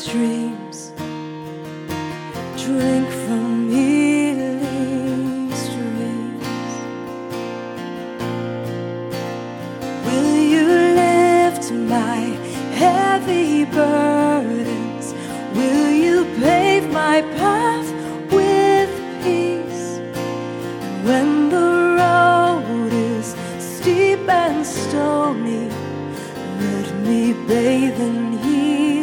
streams, drink from healing streams. Will you lift my heavy burdens? Will you pave my path with peace? When the road is steep and stony, let me bathe in healing.